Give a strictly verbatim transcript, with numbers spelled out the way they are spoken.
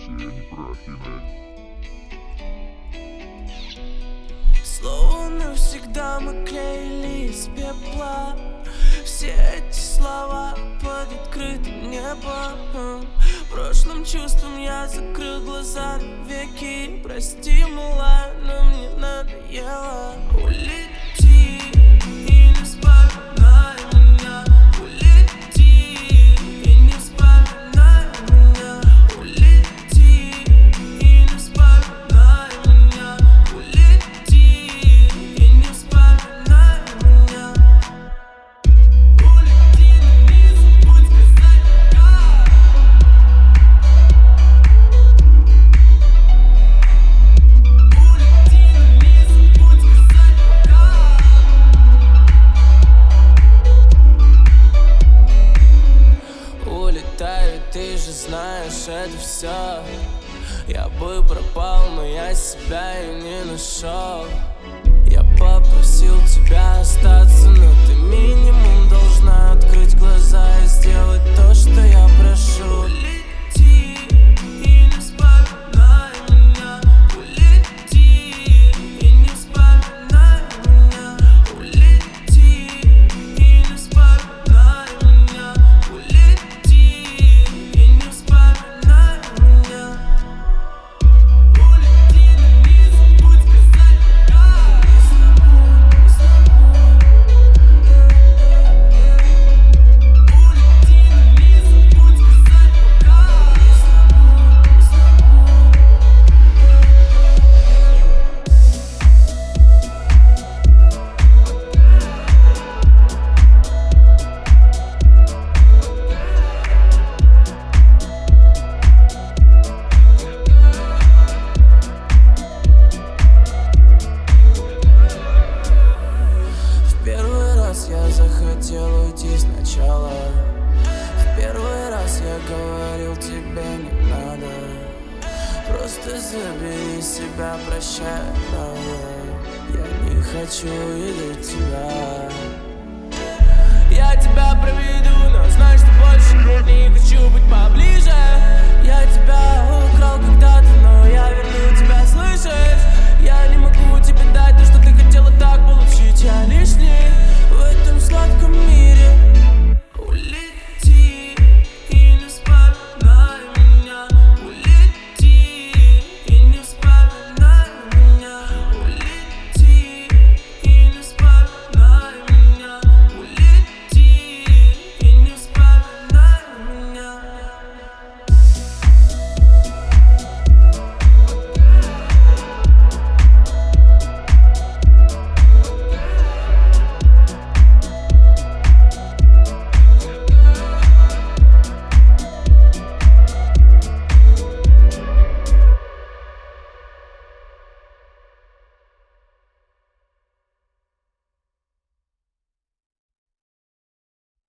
я не про Афины. Словно навсегда мы клеили из пепла все эти слова под открытым небом. Прошлым чувством я закрыл глаза веки. Прости, малая, но мне надоело. Улети и не вспоминай меня. Улети и не вспоминай меня. Улети и не вспоминай меня. Улети и не вспоминай меня. Улети, но не забудь сказать пока. Улети, но не забудь сказать пока. Улетаю, ты же знаешь, это все. Я бы пропал, но я себя и не нашел. Я попросил тебя остаться, но ты минимум должна открыть глаза и сделать то, что я прошу. Улети и не вспоминай меня. Улети и не вспоминай меня. Улети и не вспоминай меня. Улети и не вспоминай меня. Улети, но не забудь сказать пока. Улети, но не забудь сказать пока. В первый раз я захотел уйти сначала. В первый раз я говорил, тебе не надо. Просто забери себя, прощай, правда. Я не хочу видеть тебя. Я тебя